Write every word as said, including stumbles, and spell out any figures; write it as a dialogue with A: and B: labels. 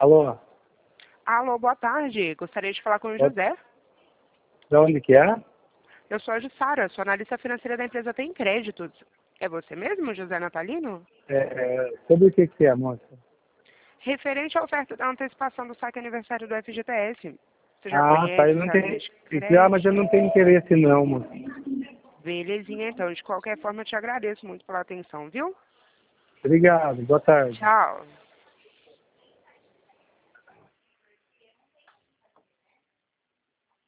A: Alô?
B: Alô, boa tarde. Gostaria de falar com o
A: Boa-
B: José.
A: De onde que é?
B: Eu sou a Jussara, sou analista financeira da empresa Tem Créditos. É você mesmo, José Natalino?
A: É, é, sobre o que que é, moça?
B: Referente à oferta da antecipação do saque aniversário do F G T S. Você já
A: Ah, tá,
B: conhece
A: eu
B: as
A: não
B: linhas
A: tenho...
B: de
A: Ah, mas eu
B: crédito?
A: não tenho interesse não, moça.
B: Belezinha, então. De qualquer forma, eu te agradeço muito pela atenção, viu?
A: Obrigado, boa tarde.
B: Tchau.